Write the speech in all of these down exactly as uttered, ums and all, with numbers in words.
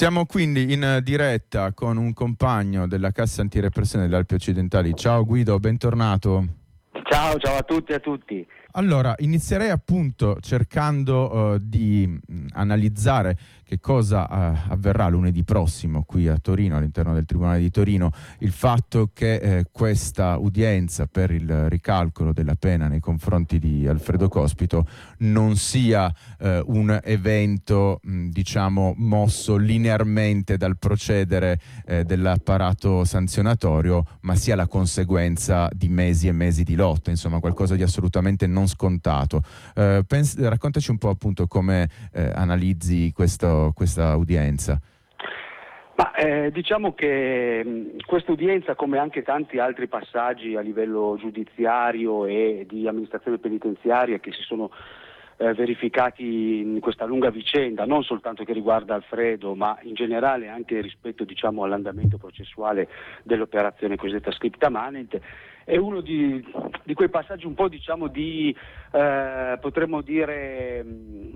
Siamo quindi in diretta con un compagno della Cassa Antirepressione delle Alpi Occidentali. Ciao Guido, bentornato. Ciao, ciao a tutti e a tutti. Allora, inizierei appunto cercando uh, di mh, analizzare che cosa uh, avverrà lunedì prossimo qui a Torino, all'interno del Tribunale di Torino, il fatto che eh, questa udienza per il ricalcolo della pena nei confronti di Alfredo Cospito non sia eh, un evento, mh, diciamo, mosso linearmente dal procedere eh, dell'apparato sanzionatorio, ma sia la conseguenza di mesi e mesi di lotta, insomma qualcosa di assolutamente non scontato. Eh, pens- raccontaci un po' appunto come eh, analizzi questo questa udienza. Ma eh, diciamo che questa udienza, come anche tanti altri passaggi a livello giudiziario e di amministrazione penitenziaria che si sono eh, verificati in questa lunga vicenda, non soltanto che riguarda Alfredo, ma in generale anche rispetto, diciamo, all'andamento processuale dell'operazione cosiddetta scripta manent, è uno di, di quei passaggi un po', diciamo, di eh, potremmo dire mh,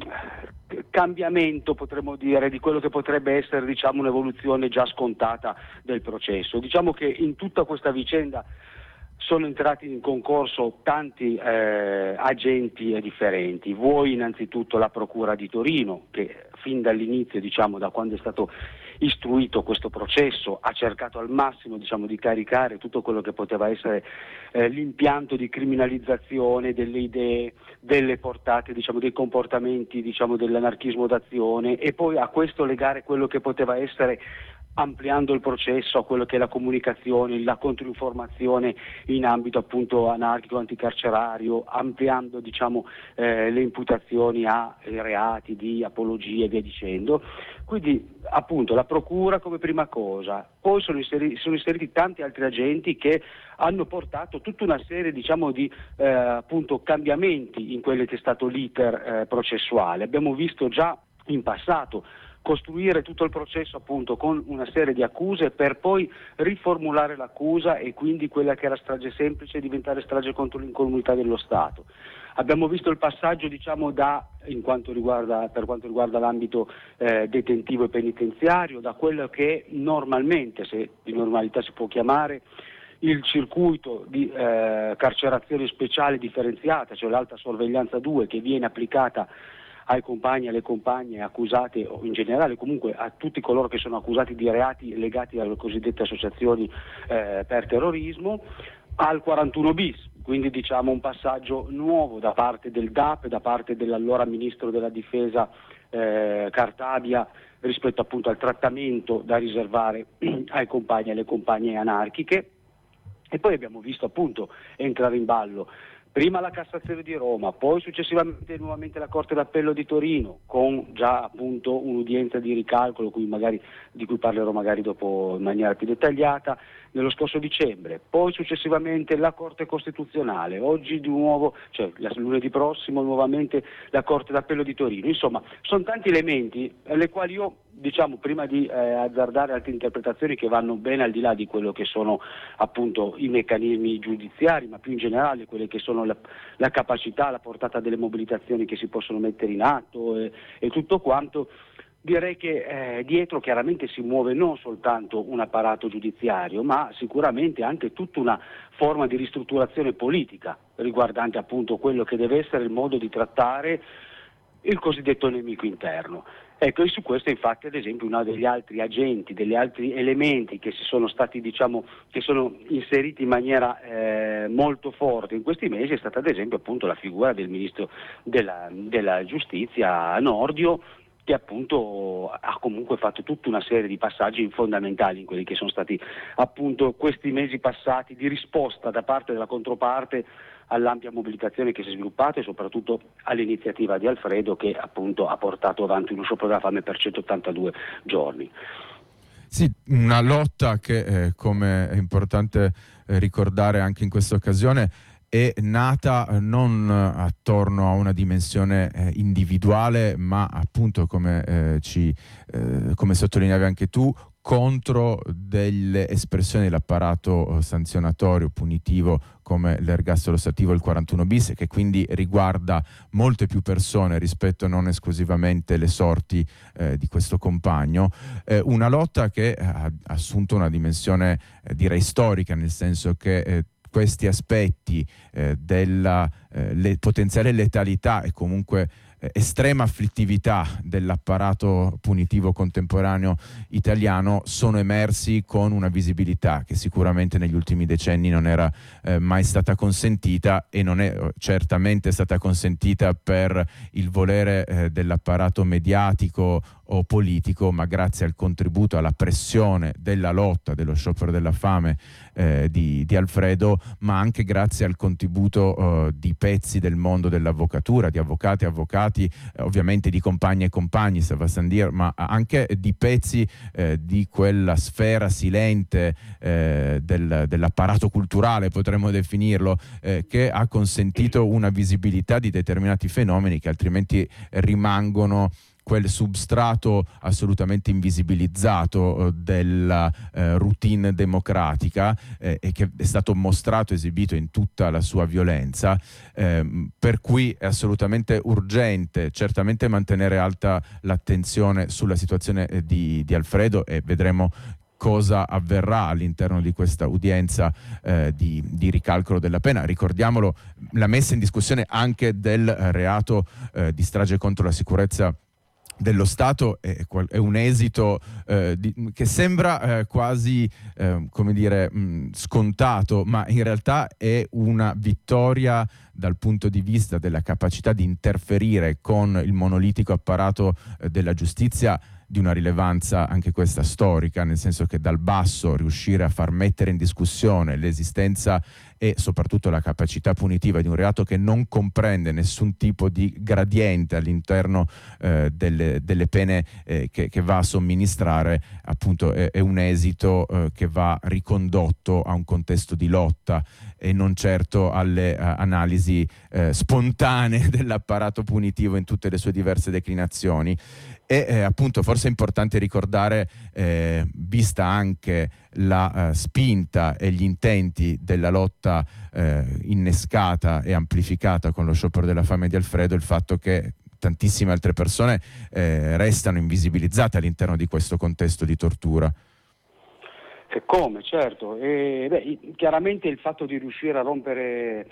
cambiamento, potremmo dire, di quello che potrebbe essere, diciamo, un'evoluzione già scontata del processo. Diciamo che in tutta questa vicenda sono entrati in concorso tanti eh, agenti differenti. Vuoi innanzitutto la Procura di Torino, che fin dall'inizio, diciamo, da quando è stato istruito questo processo, ha cercato al massimo, diciamo, di caricare tutto quello che poteva essere eh, l'impianto di criminalizzazione delle idee, delle portate, diciamo, dei comportamenti, diciamo, dell'anarchismo d'azione, e poi a questo legare quello che poteva essere, ampliando il processo, a quello che è la comunicazione, la controinformazione in ambito appunto anarchico, anticarcerario, ampliando, diciamo, eh, le imputazioni a eh, reati di apologia e via dicendo. Quindi appunto la procura come prima cosa, poi sono inseriti, sono inseriti tanti altri agenti che hanno portato tutta una serie, diciamo, di eh, appunto cambiamenti in quello che è stato l'iter eh, processuale. Abbiamo visto già in passato costruire tutto il processo appunto con una serie di accuse per poi riformulare l'accusa e quindi quella che era strage semplice diventare strage contro l'incolumità dello Stato. Abbiamo visto il passaggio, diciamo, da in quanto riguarda, per quanto riguarda l'ambito eh, detentivo e penitenziario, da quello che normalmente, se di normalità si può chiamare, il circuito di eh, carcerazione speciale differenziata, cioè l'alta sorveglianza due, che viene applicata ai compagni e alle compagne accusate, o in generale comunque a tutti coloro che sono accusati di reati legati alle cosiddette associazioni eh, per terrorismo, al quarantuno bis, quindi diciamo un passaggio nuovo da parte del D A P, da parte dell'allora ministro della difesa eh, Cartabia, rispetto appunto al trattamento da riservare ai compagni e alle compagne anarchiche. E poi abbiamo visto appunto entrare in ballo prima la Cassazione di Roma, poi successivamente nuovamente la Corte d'Appello di Torino, con già appunto un'udienza di ricalcolo cui magari, di cui parlerò magari dopo in maniera più dettagliata, nello scorso dicembre, poi successivamente la Corte Costituzionale, oggi di nuovo, cioè lunedì prossimo nuovamente la Corte d'Appello di Torino. Insomma, sono tanti elementi alle quali io, diciamo, prima di eh, azzardare altre interpretazioni che vanno ben al di là di quello che sono appunto i meccanismi giudiziari, ma più in generale quelle che sono la, la capacità, la portata delle mobilitazioni che si possono mettere in atto e, e tutto quanto, direi che eh, dietro chiaramente si muove non soltanto un apparato giudiziario, ma sicuramente anche tutta una forma di ristrutturazione politica riguardante appunto quello che deve essere il modo di trattare il cosiddetto nemico interno. Ecco, e su questo infatti ad esempio uno degli altri agenti, degli altri elementi che si sono stati, diciamo, che sono inseriti in maniera eh, molto forte in questi mesi è stata ad esempio appunto la figura del ministro della, della giustizia Nordio, che appunto ha comunque fatto tutta una serie di passaggi fondamentali in quelli che sono stati appunto questi mesi passati di risposta da parte della controparte all'ampia mobilitazione che si è sviluppata e soprattutto all'iniziativa di Alfredo, che appunto ha portato avanti uno sciopero della fame per centottantadue giorni. Sì, una lotta che, eh, come è importante eh, ricordare anche in questa occasione, è nata non attorno a una dimensione eh, individuale, ma appunto, come, eh, ci, eh, come sottolineavi anche tu, contro delle espressioni dell'apparato sanzionatorio punitivo come l'ergastolo ostativo e il quarantuno bis, che quindi riguarda molte più persone rispetto non esclusivamente le sorti eh, di questo compagno. Eh, una lotta che ha assunto una dimensione eh, direi storica, nel senso che eh, questi aspetti eh, della eh, le, potenziale letalità e comunque eh, estrema afflittività dell'apparato punitivo contemporaneo italiano sono emersi con una visibilità che sicuramente negli ultimi decenni non era eh, mai stata consentita, e non è certamente stata consentita per il volere eh, dell'apparato mediatico o politico, ma grazie al contributo, alla pressione della lotta, dello sciopero della fame eh, di, di Alfredo, ma anche grazie al contributo eh, di pezzi del mondo dell'avvocatura, di avvocati e avvocati, eh, ovviamente di compagni e compagni, ça va sans dire, ma anche di pezzi eh, di quella sfera silente eh, del, dell'apparato culturale, potremmo definirlo, eh, che ha consentito una visibilità di determinati fenomeni che altrimenti rimangono quel substrato assolutamente invisibilizzato eh, della eh, routine democratica eh, e che è stato mostrato, esibito in tutta la sua violenza, eh, per cui è assolutamente urgente certamente mantenere alta l'attenzione sulla situazione eh, di, di Alfredo, e vedremo cosa avverrà all'interno di questa udienza eh, di, di ricalcolo della pena. Ricordiamolo, la messa in discussione anche del reato eh, di strage contro la sicurezza dello Stato è, è un esito eh, di, che sembra eh, quasi eh, come dire mh, scontato, ma in realtà è una vittoria dal punto di vista della capacità di interferire con il monolitico apparato eh, della giustizia, di una rilevanza anche questa storica, nel senso che dal basso riuscire a far mettere in discussione l'esistenza e soprattutto la capacità punitiva di un reato che non comprende nessun tipo di gradiente all'interno eh, delle, delle pene eh, che, che va a somministrare, appunto è, è un esito eh, che va ricondotto a un contesto di lotta e non certo alle uh, analisi eh, spontanee dell'apparato punitivo in tutte le sue diverse declinazioni. E eh, appunto forse è importante ricordare, eh, vista anche la uh, spinta e gli intenti della lotta eh, innescata e amplificata con lo sciopero della fame di Alfredo, il fatto che tantissime altre persone eh, restano invisibilizzate all'interno di questo contesto di tortura. E come, certo. E, beh, chiaramente il fatto di riuscire a rompere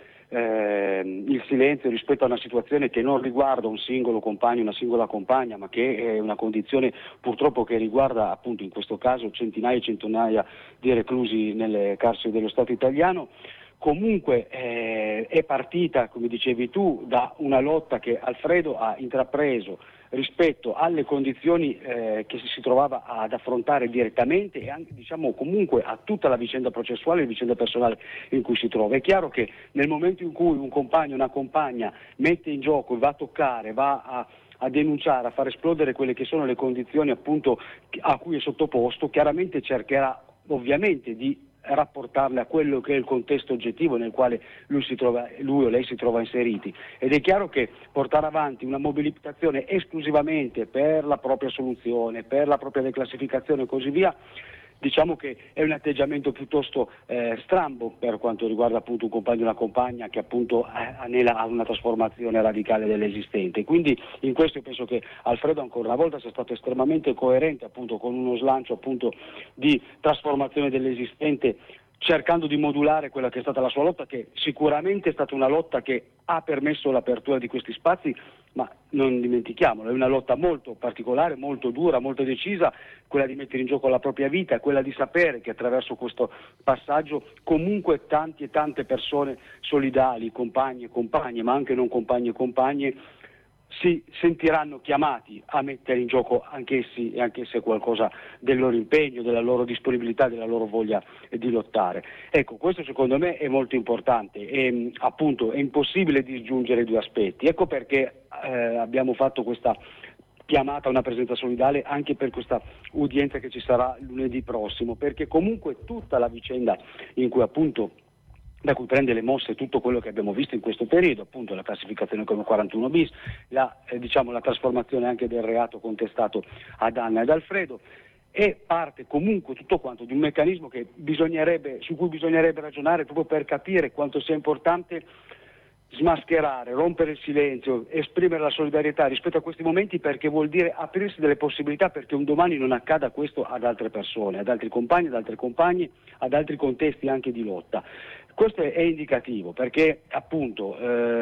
eh, il silenzio rispetto a una situazione che non riguarda un singolo compagno, una singola compagna, ma che è una condizione purtroppo che riguarda appunto in questo caso centinaia e centinaia di reclusi nelle carceri dello Stato italiano, comunque eh, è partita, come dicevi tu, da una lotta che Alfredo ha intrapreso rispetto alle condizioni eh, che si trovava ad affrontare direttamente e anche, diciamo, comunque a tutta la vicenda processuale e vicenda personale in cui si trova. È chiaro che nel momento in cui un compagno o una compagna mette in gioco, va a toccare, va a a denunciare, a far esplodere quelle che sono le condizioni appunto a cui è sottoposto, chiaramente cercherà ovviamente di rapportarle a quello che è il contesto oggettivo nel quale lui, si trova, lui o lei si trova inseriti, ed è chiaro che portare avanti una mobilitazione esclusivamente per la propria soluzione, per la propria declassificazione e così via, diciamo che è un atteggiamento piuttosto eh, strambo per quanto riguarda appunto un compagno e una compagna che appunto anela a una trasformazione radicale dell'esistente. Quindi in questo io penso che Alfredo ancora una volta sia stato estremamente coerente appunto con uno slancio appunto di trasformazione dell'esistente, cercando di modulare quella che è stata la sua lotta, che sicuramente è stata una lotta che ha permesso l'apertura di questi spazi, ma non dimentichiamolo, è una lotta molto particolare, molto dura, molto decisa, quella di mettere in gioco la propria vita, quella di sapere che attraverso questo passaggio comunque tanti e tante persone solidali, compagni e compagne, ma anche non compagni e compagne, si sentiranno chiamati a mettere in gioco anch'essi e anch'esse qualcosa del loro impegno, della loro disponibilità, della loro voglia di lottare. Ecco, questo secondo me è molto importante e appunto è impossibile disgiungere i due aspetti. Ecco perché eh, abbiamo fatto questa chiamata a una presenza solidale anche per questa udienza che ci sarà lunedì prossimo, perché comunque tutta la vicenda in cui appunto da cui prende le mosse tutto quello che abbiamo visto in questo periodo, appunto la classificazione come quarantuno bis, la, eh, diciamo, la trasformazione anche del reato contestato ad Anna ed Alfredo, è parte comunque tutto quanto di un meccanismo che bisognerebbe, su cui bisognerebbe ragionare proprio per capire quanto sia importante smascherare, rompere il silenzio, esprimere la solidarietà rispetto a questi momenti, perché vuol dire aprirsi delle possibilità perché un domani non accada questo ad altre persone, ad altri compagni, ad altre compagne, ad altri contesti anche di lotta. Questo è indicativo perché appunto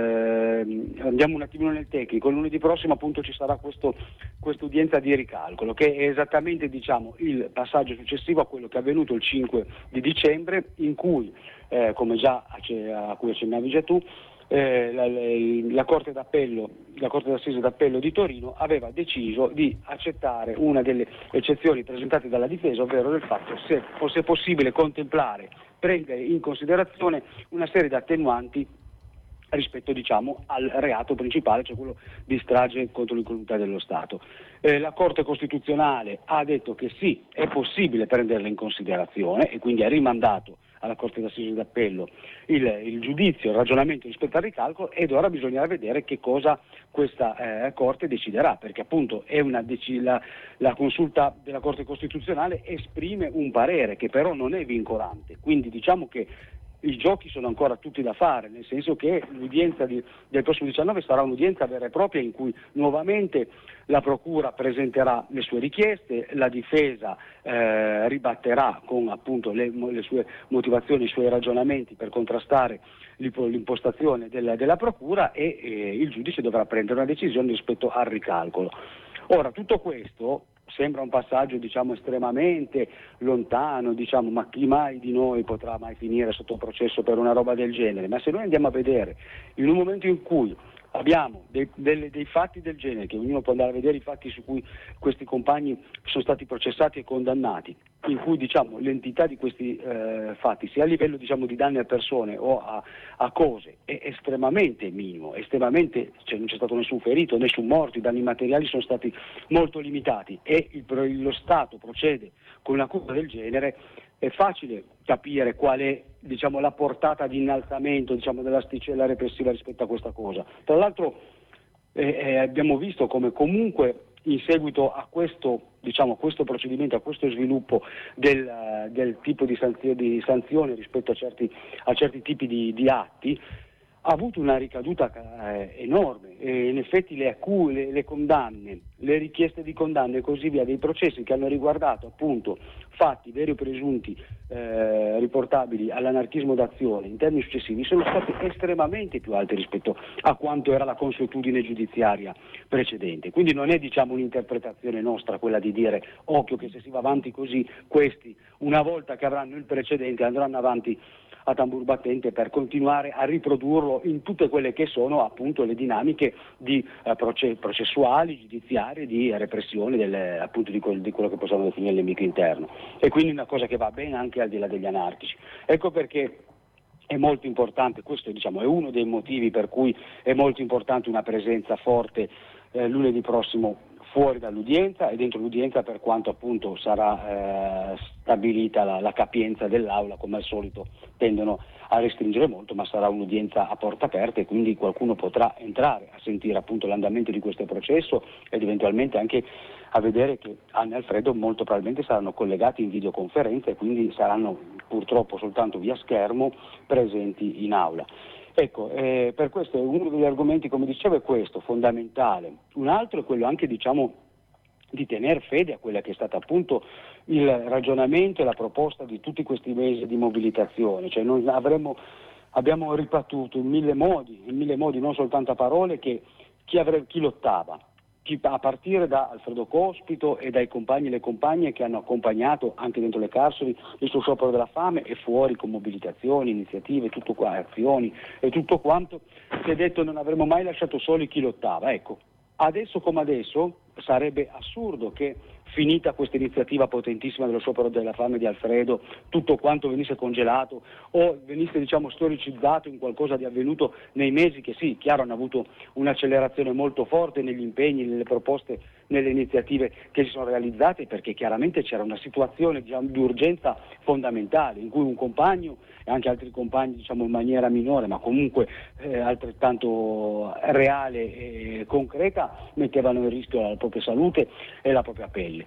ehm, andiamo un attimino nel tecnico, lunedì prossimo appunto ci sarà questo questa udienza di ricalcolo che è esattamente diciamo il passaggio successivo a quello che è avvenuto il cinque di dicembre, in cui eh, come già a cui accennavi già tu, Eh, la, la Corte d'Appello, la Corte d'Assise d'Appello di Torino aveva deciso di accettare una delle eccezioni presentate dalla difesa, ovvero del fatto se fosse possibile contemplare, prendere in considerazione una serie di attenuanti rispetto diciamo al reato principale, cioè quello di strage contro l'incolumità dello Stato. Eh, la Corte Costituzionale ha detto che sì, è possibile prenderla in considerazione e quindi ha rimandato alla Corte d'Assise d'Appello il, il giudizio, il ragionamento rispetto al ricalcolo, ed ora bisognerà vedere che cosa questa eh, Corte deciderà, perché appunto è una dec- la, la consulta della Corte Costituzionale esprime un parere che però non è vincolante, quindi diciamo che i giochi sono ancora tutti da fare, nel senso che l'udienza di, del prossimo diciannove sarà un'udienza vera e propria in cui nuovamente la Procura presenterà le sue richieste, la difesa eh, ribatterà con appunto le, le sue motivazioni, i suoi ragionamenti per contrastare l'impostazione della, della Procura e eh, il giudice dovrà prendere una decisione rispetto al ricalcolo. Ora, tutto questo sembra un passaggio diciamo estremamente lontano, diciamo, ma chi mai di noi potrà mai finire sotto processo per una roba del genere? Ma se noi andiamo a vedere in un momento in cui abbiamo dei, delle, dei fatti del genere, che ognuno può andare a vedere i fatti su cui questi compagni sono stati processati e condannati, in cui diciamo l'entità di questi eh, fatti, sia a livello diciamo di danni a persone o a, a cose, è estremamente minimo, estremamente, cioè non c'è stato nessun ferito, nessun morto, i danni materiali sono stati molto limitati e il, lo Stato procede con una accusa del genere, è facile capire qual è diciamo, la portata di innalzamento diciamo, dell'asticella repressiva rispetto a questa cosa. Tra l'altro eh, eh, abbiamo visto come comunque in seguito a questo, diciamo, a questo procedimento, a questo sviluppo del, del tipo di, sanzio, di sanzione rispetto a certi, a certi tipi di, di atti, ha avuto una ricaduta eh, enorme e in effetti le accuse, le, le condanne, le richieste di condanne e così via dei processi che hanno riguardato appunto fatti veri o presunti eh, riportabili all'anarchismo d'azione in termini successivi sono stati estremamente più alti rispetto a quanto era la consuetudine giudiziaria precedente. Quindi non è diciamo un'interpretazione nostra quella di dire occhio che se si va avanti così questi una volta che avranno il precedente andranno avanti a tambur battente per continuare a riprodurlo in tutte quelle che sono appunto le dinamiche di eh, proce- processuali, giudiziarie, di repressione delle, appunto di, quel, di quello che possiamo definire il nemico interno, e quindi una cosa che va bene anche al di là degli anarchici. Ecco perché è molto importante, questo diciamo è uno dei motivi per cui è molto importante una presenza forte eh, lunedì prossimo fuori dall'udienza e dentro l'udienza, per quanto appunto sarà eh, stabilita la, la capienza dell'aula, come al solito tendono a restringere molto, ma sarà un'udienza a porta aperta e quindi qualcuno potrà entrare a sentire appunto l'andamento di questo processo ed eventualmente anche a vedere che Anna e Alfredo molto probabilmente saranno collegati in videoconferenza e quindi saranno purtroppo soltanto via schermo presenti in aula. Ecco, eh, per questo uno degli argomenti, come dicevo, è questo, fondamentale. Un altro è quello anche, diciamo, di tener fede a quella che è stata appunto il ragionamento e la proposta di tutti questi mesi di mobilitazione. Cioè noi avremmo, abbiamo ripetuto in mille modi, in mille modi, non soltanto a parole, che chi, avrebbe, chi lottava, chi, a partire da Alfredo Cospito e dai compagni e le compagne che hanno accompagnato anche dentro le carceri il suo sciopero della fame e fuori con mobilitazioni, iniziative, tutto qua, azioni e tutto quanto, si è detto non avremmo mai lasciato soli chi lottava. Ecco, adesso come adesso sarebbe assurdo che finita questa iniziativa potentissima dello sciopero della fame di Alfredo, tutto quanto venisse congelato o venisse diciamo storicizzato in qualcosa di avvenuto nei mesi che sì, chiaro, hanno avuto un'accelerazione molto forte negli impegni, nelle proposte, nelle iniziative che si sono realizzate, perché chiaramente c'era una situazione diciamo, di urgenza fondamentale in cui un compagno e anche altri compagni diciamo in maniera minore ma comunque eh, altrettanto reale e concreta mettevano in rischio la propria salute e la propria pelle.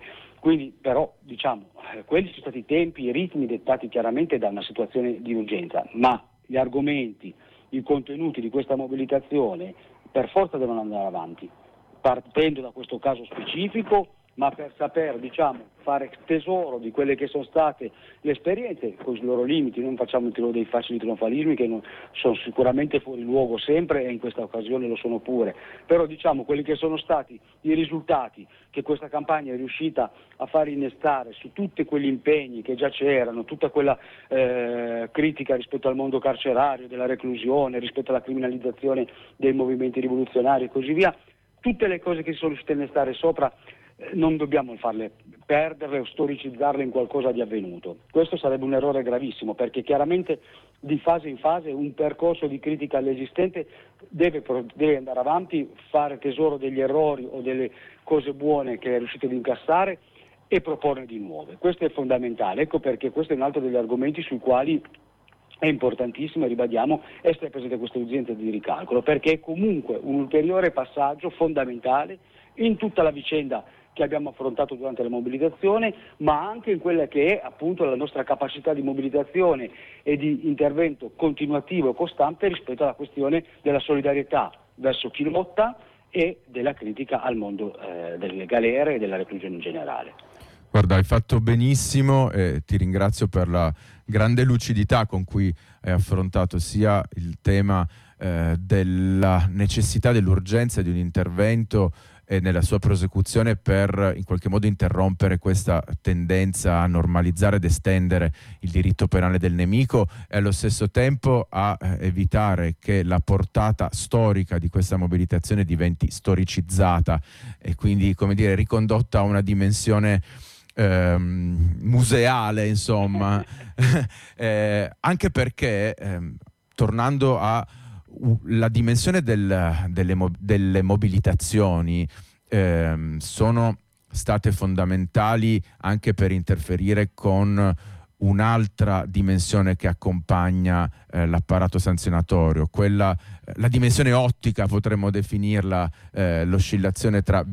Quindi però diciamo eh, quelli sono stati i tempi, i ritmi dettati chiaramente da una situazione di urgenza, ma gli argomenti, i contenuti di questa mobilitazione per forza devono andare avanti, partendo da questo caso specifico, ma per saper diciamo fare tesoro di quelle che sono state le esperienze con i loro limiti. Non facciamo il tiro dei facili trionfalismi che non, sono sicuramente fuori luogo sempre e in questa occasione lo sono pure, però diciamo quelli che sono stati i risultati che questa campagna è riuscita a far innestare su tutti quegli impegni che già c'erano, tutta quella eh, critica rispetto al mondo carcerario, della reclusione, rispetto alla criminalizzazione dei movimenti rivoluzionari e così via, tutte le cose che si sono riuscite a innestare sopra non dobbiamo farle perdere o storicizzarle in qualcosa di avvenuto. Questo sarebbe un errore gravissimo, perché chiaramente di fase in fase un percorso di critica all'esistente deve, deve andare avanti, fare tesoro degli errori o delle cose buone che è riuscito ad incassare e proporne di nuove. Questo è fondamentale, ecco perché questo è un altro degli argomenti sui quali è importantissimo, e ribadiamo, essere presente a questa urgenza di ricalcolo, perché è comunque un ulteriore passaggio fondamentale in tutta la vicenda che abbiamo affrontato durante la mobilitazione, ma anche in quella che è appunto la nostra capacità di mobilitazione e di intervento continuativo e costante rispetto alla questione della solidarietà verso chi lotta e della critica al mondo eh, delle galere e della reclusione in generale. Guarda, hai fatto benissimo e ti ringrazio per la grande lucidità con cui hai affrontato sia il tema eh, della necessità, dell'urgenza di un intervento e nella sua prosecuzione per in qualche modo interrompere questa tendenza a normalizzare ed estendere il diritto penale del nemico e allo stesso tempo a evitare che la portata storica di questa mobilitazione diventi storicizzata e quindi, come dire, ricondotta a una dimensione ehm, museale, insomma, eh, anche perché ehm, tornando a la dimensione del, delle, delle mobilitazioni ehm, sono state fondamentali anche per interferire con un'altra dimensione che accompagna eh, l'apparato sanzionatorio, quella, la dimensione ottica potremmo definirla, eh, l'oscillazione tra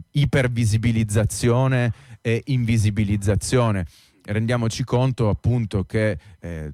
ipervisibilizzazione e invisibilizzazione. Rendiamoci conto appunto che eh,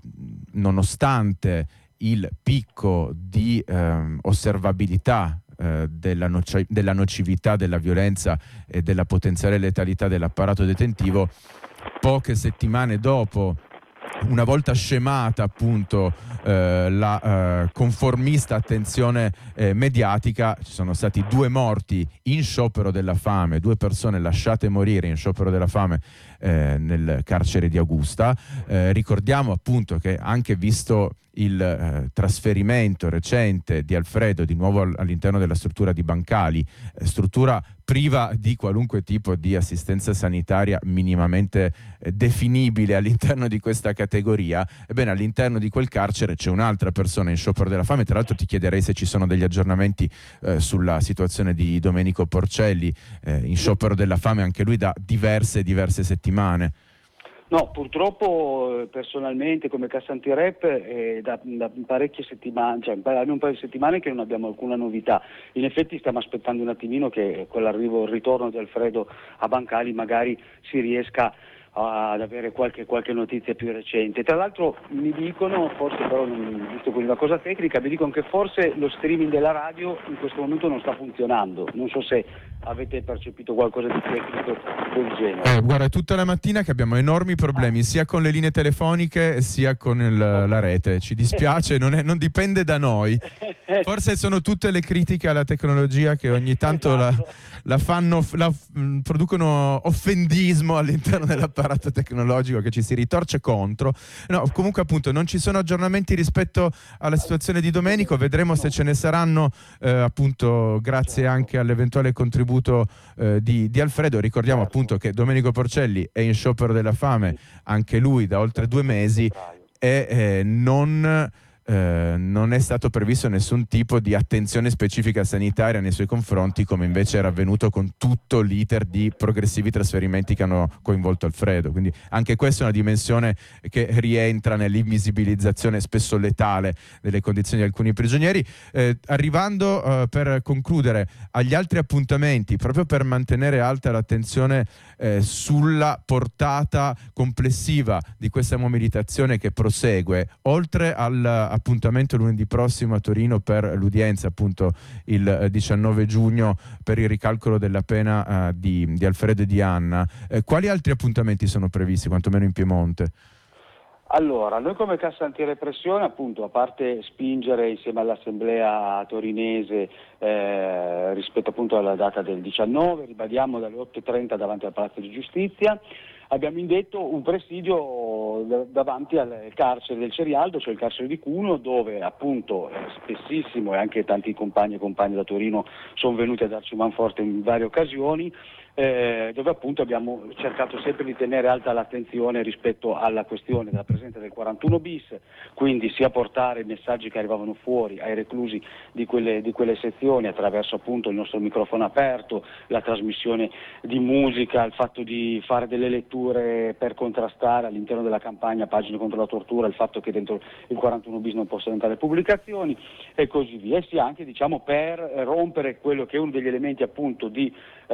nonostante il picco di eh, osservabilità eh, della, noci- della nocività, della violenza e della potenziale letalità dell'apparato detentivo, poche settimane dopo, una volta scemata appunto eh, la eh, conformista attenzione eh, mediatica, ci sono stati due morti in sciopero della fame, due persone lasciate morire in sciopero della fame eh, nel carcere di Augusta. Eh, ricordiamo appunto che anche visto il eh, trasferimento recente di Alfredo di nuovo all'interno della struttura di Bancali, eh, struttura priva di qualunque tipo di assistenza sanitaria minimamente eh, definibile all'interno di questa categoria, ebbene all'interno di quel carcere c'è un'altra persona in sciopero della fame. Tra l'altro ti chiederei se ci sono degli aggiornamenti eh, sulla situazione di Domenico Porcelli, eh, in sciopero della fame anche lui da diverse diverse settimane. No, purtroppo personalmente come Cassantirep è da, da parecchie settimane, cioè almeno un paio di settimane che non abbiamo alcuna novità. In effetti stiamo aspettando un attimino che con l'arrivo, il ritorno di Alfredo a Bancali magari si riesca ad avere qualche, qualche notizia più recente. Tra l'altro mi dicono, forse però non, visto quella cosa tecnica, mi dicono che forse lo streaming della radio in questo momento non sta funzionando. Non so se avete percepito qualcosa di tecnico del genere. Eh, guarda, tutta la mattina che abbiamo enormi problemi sia con le linee telefoniche sia con il, la rete. Ci dispiace, non, è, non dipende da noi. Forse sono tutte le critiche alla tecnologia che ogni tanto esatto. la, la fanno, la mh, producono offendismo all'interno dell'apparato tecnologico che ci si ritorce contro. No, comunque appunto non ci sono aggiornamenti rispetto alla situazione di Domenico, vedremo se ce ne saranno eh, appunto grazie anche all'eventuale contributo eh, di, di Alfredo. Ricordiamo appunto che Domenico Porcelli è in sciopero della fame, anche lui da oltre due mesi, e eh, non eh, non è stato previsto nessun tipo di attenzione specifica sanitaria nei suoi confronti, come invece era avvenuto con tutto l'iter di progressivi trasferimenti che hanno coinvolto Alfredo. Quindi anche questa è una dimensione che rientra nell'invisibilizzazione spesso letale delle condizioni di alcuni prigionieri. Eh, arrivando eh, per concludere agli altri appuntamenti, proprio per mantenere alta l'attenzione eh, sulla portata complessiva di questa mobilitazione che prosegue, oltre all'appuntamento lunedì prossimo a Torino per l'udienza, appunto il diciannove giugno, per il ricalcolo della pena eh, di, di Alfredo e di Anna, eh, quali altri appuntamenti sono previsti, quantomeno in Piemonte? Allora, noi come Cassa Antirepressione, appunto, a parte spingere insieme all'Assemblea torinese eh, rispetto appunto alla data del diciannove, ribadiamo dalle otto e trenta davanti al Palazzo di Giustizia, abbiamo indetto un presidio davanti al carcere del Cerialdo, cioè il carcere di Cuneo, dove appunto eh, spessissimo, e anche tanti compagni e compagni da Torino sono venuti a darci manforte in varie occasioni, Eh, dove appunto abbiamo cercato sempre di tenere alta l'attenzione rispetto alla questione della presenza del quarantuno bis, quindi sia portare i messaggi che arrivavano fuori ai reclusi di quelle, di quelle sezioni attraverso appunto il nostro microfono aperto, la trasmissione di musica, il fatto di fare delle letture per contrastare all'interno della campagna Pagine contro la tortura, il fatto che dentro il quarantuno bis non possano entrare pubblicazioni e così via, e sia anche diciamo per rompere quello che è uno degli elementi appunto di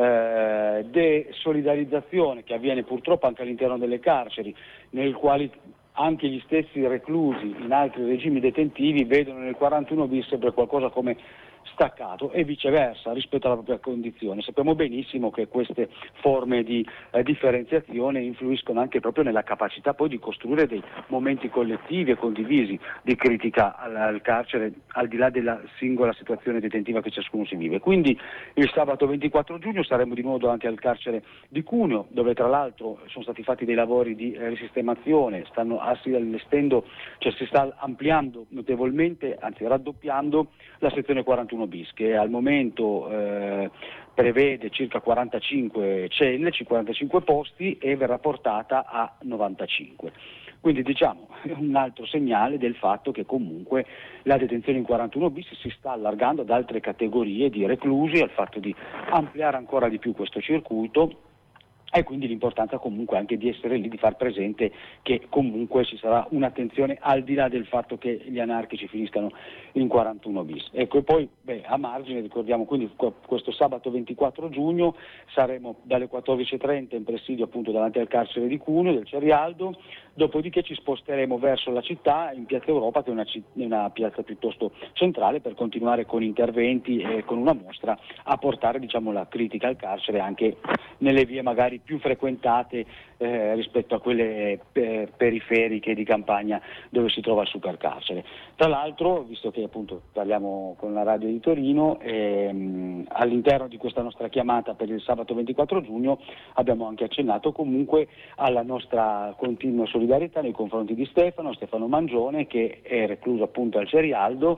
eh, desolidarizzazione che avviene purtroppo anche all'interno delle carceri, nel quali anche gli stessi reclusi in altri regimi detentivi vedono nel quarantuno bis sempre qualcosa come staccato e viceversa rispetto alla propria condizione. Sappiamo benissimo che queste forme di eh, differenziazione influiscono anche proprio nella capacità poi di costruire dei momenti collettivi e condivisi di critica al, al carcere, al di là della singola situazione detentiva che ciascuno si vive. Quindi il sabato ventiquattro giugno saremo di nuovo davanti al carcere di Cuneo, dove tra l'altro sono stati fatti dei lavori di eh, risistemazione, stanno allestendo, cioè si sta ampliando notevolmente, anzi raddoppiando la sezione quarantuno bis, che al momento eh, prevede circa quarantacinque celle, quarantacinque posti, e verrà portata a novantacinque. Quindi diciamo un altro segnale del fatto che comunque la detenzione in quarantuno bis si sta allargando ad altre categorie di reclusi, al fatto di ampliare ancora di più questo circuito, e quindi l'importanza comunque anche di essere lì, di far presente che comunque ci sarà un'attenzione al di là del fatto che gli anarchici finiscano in quarantuno bis. Ecco, e poi beh, a margine ricordiamo quindi questo sabato ventiquattro giugno saremo dalle quattordici e trenta in presidio appunto davanti al carcere di Cuneo del Cerialdo, dopodiché ci sposteremo verso la città in Piazza Europa, che è una, una piazza piuttosto centrale, per continuare con interventi e con una mostra a portare diciamo la critica al carcere anche nelle vie magari più frequentate eh, rispetto a quelle eh, periferiche di campagna dove si trova il supercarcere. Tra l'altro, visto che appunto parliamo con la radio di Torino, ehm, all'interno di questa nostra chiamata per il sabato ventiquattro giugno abbiamo anche accennato comunque alla nostra continua solidarietà nei confronti di Stefano, Stefano Mangione, che è recluso appunto al Cerialdo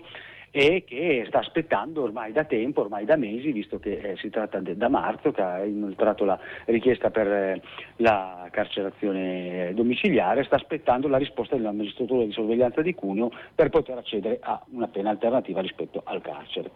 e che sta aspettando ormai da tempo, ormai da mesi, visto che eh, si tratta de- da marzo che ha inoltrato la richiesta per eh, la carcerazione domiciliare, sta aspettando la risposta della magistratura di sorveglianza di Cuneo per poter accedere a una pena alternativa rispetto al carcere.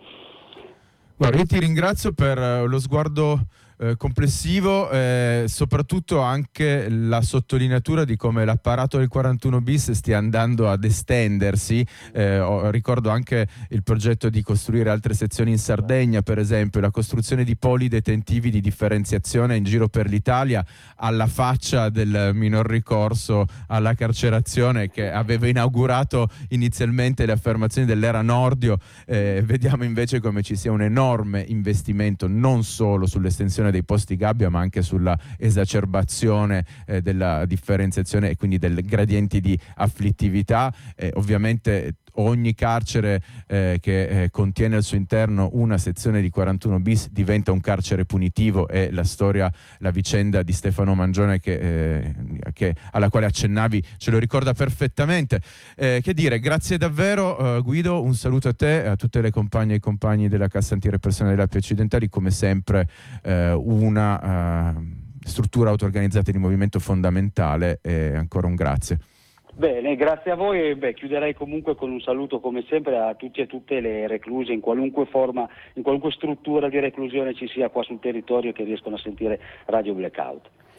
Guarda, io ti ringrazio per uh, lo sguardo eh, complessivo, eh, soprattutto anche la sottolineatura di come l'apparato del quarantuno bis stia andando ad estendersi. Eh, ho, ricordo anche il progetto di costruire altre sezioni in Sardegna, per esempio, la costruzione di poli detentivi di differenziazione in giro per l'Italia, alla faccia del minor ricorso alla carcerazione che aveva inaugurato inizialmente le affermazioni dell'era Nordio. Eh, vediamo invece come ci sia un enorme investimento non solo sull'estensione dei posti gabbia, ma anche sulla esacerbazione eh, della differenziazione e quindi dei gradienti di afflittività. Eh, ovviamente ogni carcere eh, che eh, contiene al suo interno una sezione di quarantuno bis diventa un carcere punitivo, e la storia, la vicenda di Stefano Mangione che, eh, che, alla quale accennavi ce lo ricorda perfettamente. Eh, che dire, grazie davvero eh, Guido, un saluto a te e a tutte le compagne e compagni della Cassa Antirepressione delle Alpi Occidentali, come sempre eh, una uh, struttura auto-organizzata di movimento fondamentale, e ancora un grazie. Bene, grazie a voi. Beh, chiuderei comunque con un saluto come sempre a tutti e tutte le recluse in qualunque forma, in qualunque struttura di reclusione ci sia qua sul territorio che riescono a sentire Radio Blackout.